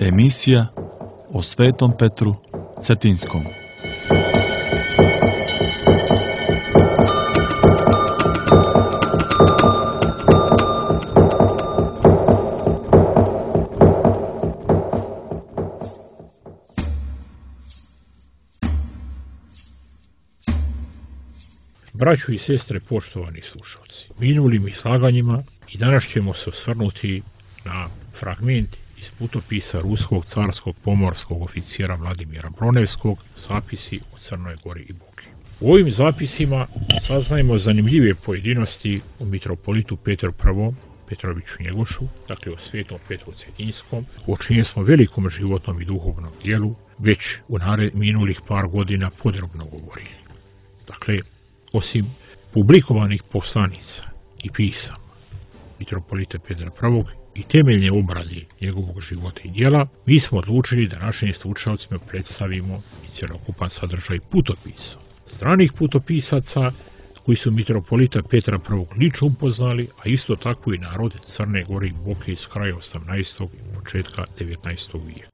Emisija o Svetom Petru Cetinskom. Braćo i sestre, poštovani slušalci, minulim izlaganjima i danas ćemo se osvrnuti na fragment iz putopisa ruskog carskog pomorskog oficijera Vladimira Bronevskog, zapisi o Crnoj Gori i Boki. U ovim zapisima saznajemo zanimljive pojedinosti o mitropolitu Petru I. Petroviću Njegošu, dakle o Svetom Petru Cetinskom, o čijem smo velikom životnom i duhovnom dijelu već u minulih par godina podrobno govorili. Dakle, osim publikovanih poslanica i pisama mitropolita Petra I i temeljne obrade njegovog života i djela, mi smo odlučili da našim slušalcima predstavimo i cjelokupan sadržaj putopisa. Stranih putopisaca koji su mitropolita Petra I lično upoznali, a isto tako i narod Crne Gore i Boke iz kraja 18. i početka 19. vijeka.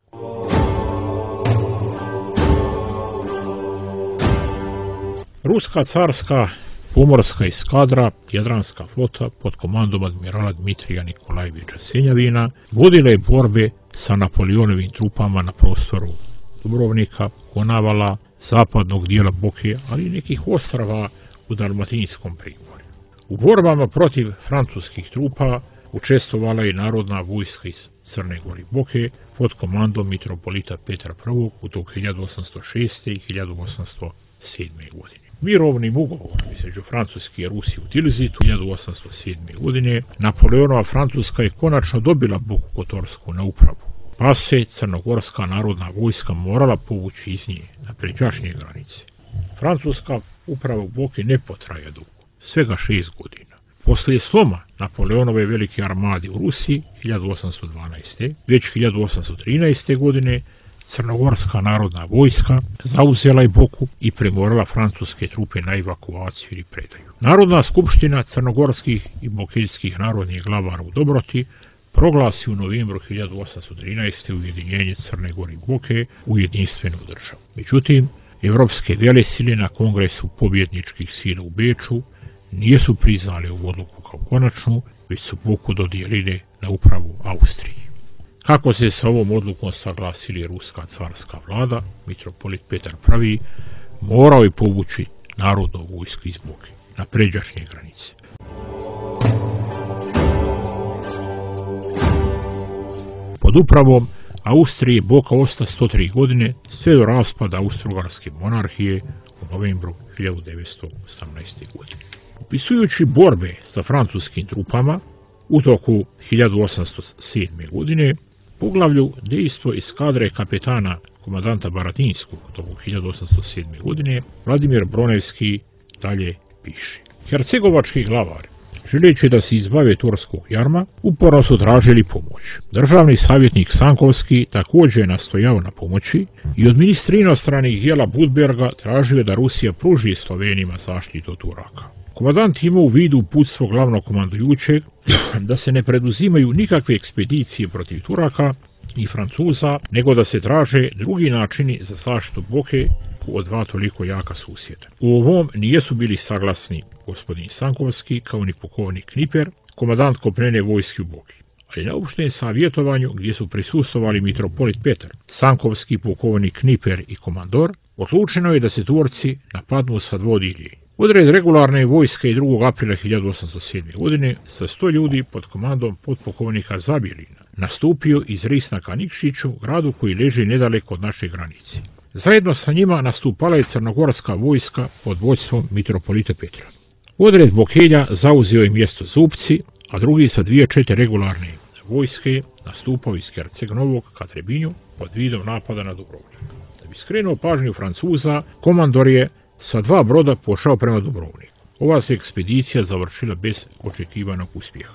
Ruska carska pomorska eskadra, Jadranska flota pod komandom admirala Dmitrija Nikolajevića Senjavina vodila je borbe sa Napoleonovim trupama na prostoru Dubrovnika, Konavala, zapadnog dijela Boke, ali i nekih ostrava u Dalmatinskom primorju. U borbama protiv francuskih trupa učestvovala je narodna vojska iz Crne Gore i Boke pod komandom mitropolita Petra I u toku 1806. i 1807. godine. Mirovnim ugovorom između Francuske i Rusije u Tilzitu 1807. godine Napoleonova Francuska je konačno dobila Boku Kotorsku na upravu, pa se crnogorska narodna vojska morala povući iz nje na pređašnje granice. Francuska uprava u Boki ne potraja dugo, svega 6 godina. Poslije sloma Napoleonove velike armade u Rusiji 1812. već 1813. godine Crnogorska narodna vojska zauzela je Boku i primorala francuske trupe na evakuaciju i predaju. Narodna skupština crnogorskih i bokeljskih narodnih glavara u Dobroti proglasi u novembru 1813. ujedinjenje Crne Gore i Boke u jedinstvenu državu. Međutim, evropske velesile na kongresu pobjedničkih sila u Beču nisu priznali ovu odluku kao konačnu, već su Boku dodijelili na upravu Austriji. Kako se sa ovom odlukom saglasili ruska carska vlada, mitropolit Petar I morao je povući narodnu vojsku iz Boke na pređašnje granice. Pod upravom Austrije Boka osta 103 godine sve do raspada Austro-Ugarske monarhije u novembru 1918. godine. Opisujući borbe sa francuskim trupama u toku 1807. godine, poglavlju dejstvo eskadre kapetana komandanta Baratinskog u toku 1807. godine, Vladimir Bronevski dalje piše. Hercegovački glavari, želeći da se izbave turskog jarma, uporno su tražili pomoć. Državni savjetnik Sankovski također je nastojao na pomoći i od ministra inostranih dijela Budberga tražio da Rusija pruži Slovenima zaštitu od Turaka. Komandant ima u vidu uputstvo glavnog komandujućeg da se ne preduzimaju nikakve ekspedicije protiv Turaka i Francuza, nego da se traže drugi načini za zaštitu Boke od dva toliko jaka susjeda. U ovom nijesu bili saglasni gospodin Sankovski kao ni pukovnik Kniper, komandant kopnene vojske u Boki. Ali na opštem savjetovanju gdje su prisustvovali mitropolit Petar, Sankovski, pukovnik Kniper i komandor, odlučeno je da se Turci napadnu sa dvodilje. Odred regularne vojske 2. aprila 1807. godine sa 100 ljudi pod komandom podpukovnika Zabjelina nastupio iz Risna ka Nikšiću, gradu koji leži nedaleko od naše granice. Zajedno sa njima nastupala je crnogorska vojska pod vodstvom mitropolita Petra. Odred Bokelja zauzeo je mjesto Zupci, a drugi sa 2-4 regularne vojske nastupao iz Herceg Novog ka Trebinju pod vidom napada na Dubrovnik. Da bi skrenuo pažnju Francuza, komandor je sa 2 broda pošao prema Dubrovniku. Ova se ekspedicija završila bez očekivanog uspjeha.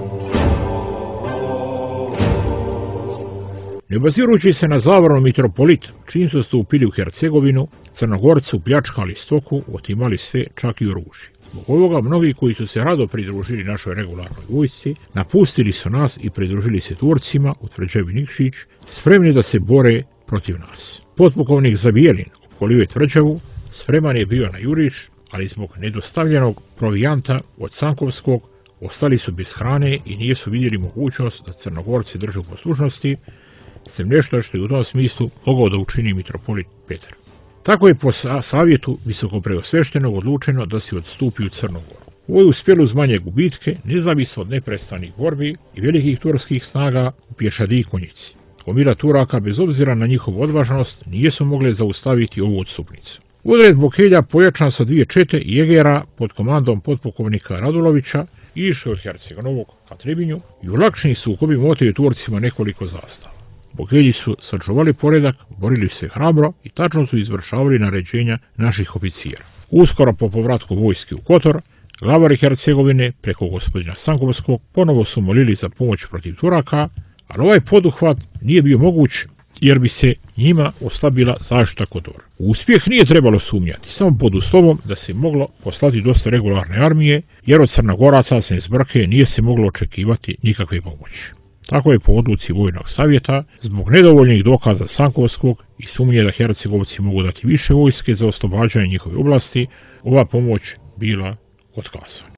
Ne obazirujući se na zabranu mitropolita, čim su stupili u Hercegovinu, Crnogorci upljačkali stoku, otimali sve, čak i oružje. Zbog ovoga mnogi koji su se rado pridružili našoj regularnoj vojsci, napustili su nas i pridružili se Turcima u tvrđavi Nikšić, spremni da se bore protiv nas. Potpukovnik Zabijelin, opkolio je tvrđavu, spreman je bio na juriš, ali zbog nedostavljenog provijanta od Sankovskog ostali su bez hrane i nisu vidjeli mogućnost da Crnogorci drže u poslušnosti, sem nešto što je u tom smislu mogao da učini mitropolit Petar. Tako je po savjetu visokopreosveštenog odlučeno da se odstupi u Crnogoru. Ovo je uspjelo uz manje gubitke, nezavisno od neprestanih borbi i velikih turskih snaga u Pješadi i Konjici. Gomila Turaka, bez obzira na njihovu odvažnost, nisu mogle zaustaviti ovu odstupnicu. Udred Bokelja pojačan sa 2 čete jegera pod komandom potpukovnika Radulovića išao od Herceg-Novog ka Trebinju i u lakšnim sukobima oteli Turcima nekoliko zastava. Bokelji su sačuvali poredak, borili se hrabro i tačno su izvršavali naređenja naših oficijera. Uskoro po povratku vojske u Kotor, glavari Hercegovine preko gospodina Sankovskog ponovo su molili za pomoć protiv Turaka, ali ovaj poduhvat nije bio moguć jer bi se njima oslabila zaštita Kotora. U uspjeh nije trebalo sumnjati, samo pod uslovom da se moglo poslati dosta regularne armije, jer od Crnogoraca se zbrke nije se moglo očekivati nikakve pomoći. Tako je po odluci Vojnog savjeta, zbog nedovoljnih dokaza Sankovskog i sumnje da Hercegovci mogu dati više vojske za oslobađanje njihove oblasti, ova pomoć bila otkazana.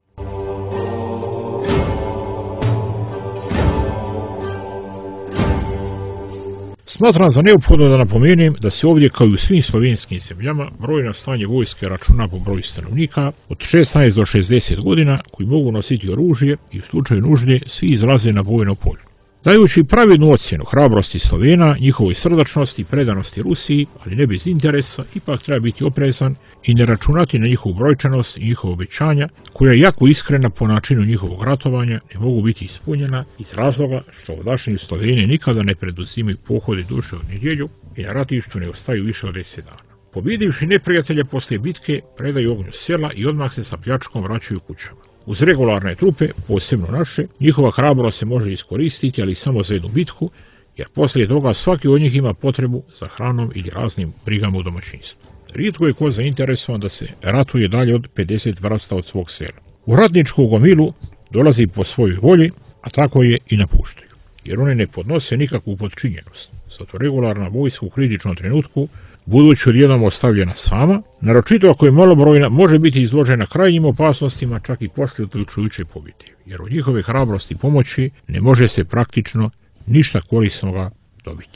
Smatram za neophodno da napomenem da se ovdje, kao i u svim slovenskim zemljama, brojno stanje vojske računa po broju stanovnika od 16 do 60 godina koji mogu nositi oružje i u slučaju nužde svi izlaze na bojno polje. Dajući pravednu ocjenu hrabrosti Slovena, njihovoj srdačnosti i predanosti Rusiji, ali ne bez interesa, ipak treba biti oprezan i ne računati na njihovu brojčanost i njihova obećanja, koja je jako iskrena po načinu njihovog ratovanja, ne mogu biti ispunjena iz razloga što ovdašnji Sloveni nikada ne preduzimaju pohode duže od nedjelju i na ratištu ne ostaju više od 10 dana. Pobjedivši neprijatelje poslije bitke, predaju ognju sela i odmah se sa pljačkom vraćaju kućama. Uz regularne trupe, posebno naše, njihova hrabrost se može iskoristiti, ali samo za jednu bitku, jer poslije toga svaki od njih ima potrebu za hranom ili raznim brigama u domaćinstvu. Rijetko je ko zainteresovan da se ratuje dalje od 50 vrasta od svog sela. U ratničku gomilu dolazi po svojoj volji, a tako je i napuštaju, jer one ne podnose nikakvu podčinjenost. Zato regularna vojska u kritičnom trenutku, budući odjednom ostavljena sama, naročito ako je malobrojna, može biti izložena krajnjim opasnostima čak i poslije odlučujuće pobjede, jer od njihove hrabrosti i pomoći ne može se praktično ništa korisnoga dobiti.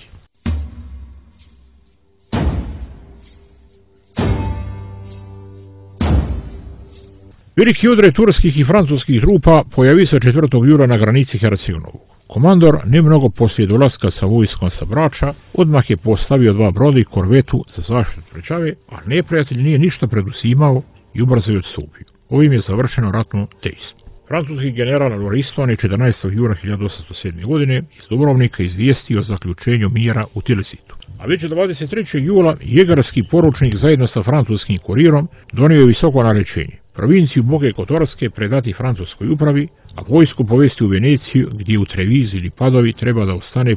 Veliki udar turskih i francuskih trupa pojavi se 4. jula na granici Herceg-Novog. Komandor, ne mnogo poslije dolaska sa vojskom sa Brača, odmah je postavio 2 broda i korvetu za zaštitu tvrđave, a neprijatelj nije ništa preduzimao i ubrzo je odstupio. Ovim je završeno ratno dejstvo. Francuski general Loriston je 14. jula 1807. godine iz Dubrovnika izvijestio o zaključenju mira u Tilesitu. A već 23. jula jegarski poručnik zajedno sa francuskim kurirom donio je visoko naređenje. Provinciju Boke Kotorske predati francuskoj upravi, a vojsku povesti u Veneciju, gdje u Trevizi ili Padovi treba da ostane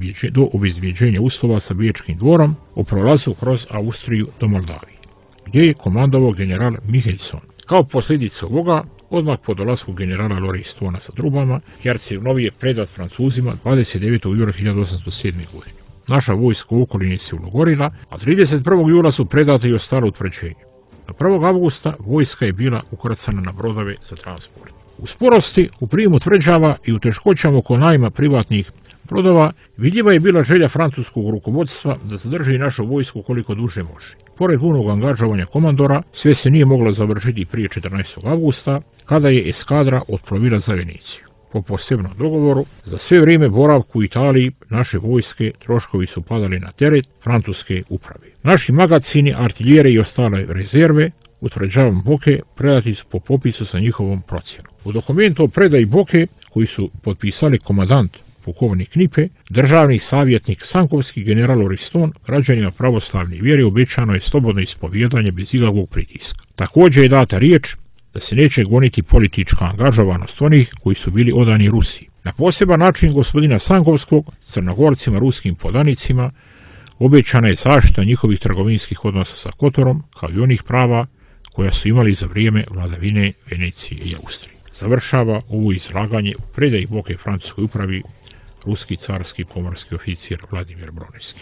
do obezbjeđenja uslova sa Bečkim dvorom o prolazu kroz Austriju do Moldavije, gdje je komandovao general Mihelsson. Kao posljedica ovoga, odmah po dolasku generala Loristona sa trupama, Herceg-Novi je predat Francuzima 29. jula 1807. godine. Naša vojska u okolini se ulogorila, a 31. jula su predate i ostale utvrđenje. Do 1. avgusta vojska je bila ukrcana na brodove za transport. U sporosti, u prijemu tvrđava i u teškoćama oko najma privatnih brodova vidljiva je bila želja francuskog rukovodstva da zadrži našu vojsku koliko duže može. Pored punog angažovanja komandora, sve se nije moglo završiti prije 14. avgusta, kada je eskadra otplovila za Veneciju. Po posebnom dogovoru, za sve vrijeme boravku u Italiji naše vojske troškovi su padali na teret francuske uprave. Naši magacini, artiljere i ostale rezerve u tvrđavom Boke predati su po popisu sa njihovom procjenom. U dokumentu o predaji Boke, koji su potpisali komandant pukovnik Knipe, državni savjetnik Sankovski, general Loriston, građanima pravoslavne vjere obećano je slobodno ispovjedanje bez ikakvog pritiska. Također je data riječ da se neće goniti politička angažovanost onih koji su bili odani Rusiji. Na poseban način gospodina Sankovskog, Crnogorcima, ruskim podanicima, obećana je zaštita njihovih trgovinskih odnosa sa Kotorom, kao i onih prava koja su imali za vrijeme vladavine Venecije i Austrije. Završava ovo izlaganje u predaji Boke francuskoj upravi ruski carski pomorski oficir Vladimir Bronevski.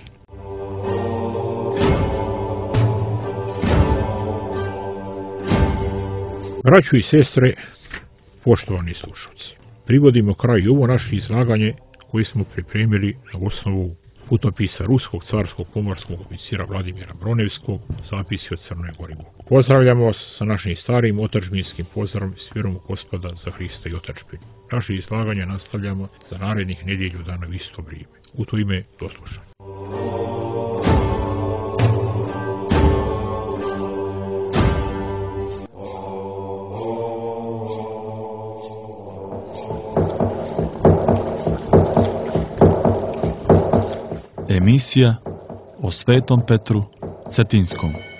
Braćo i sestre, poštovani slušalci, privodimo kraju ovo naše izlaganje koje smo pripremili na osnovu putopisa ruskog carskog pomorskog oficira Vladimira Bronevskog, zapisi o Crnoj Gori. Pozdravljamo vas sa našim starim otadžbinskim pozdravom s vjerom u Gospoda za Hrista i otadžbinu. Naše izlaganje nastavljamo za narednih nedjelju dana u isto vrijeme. U to ime, do slušanja. Emisija o Svetom Petru Cetinskom.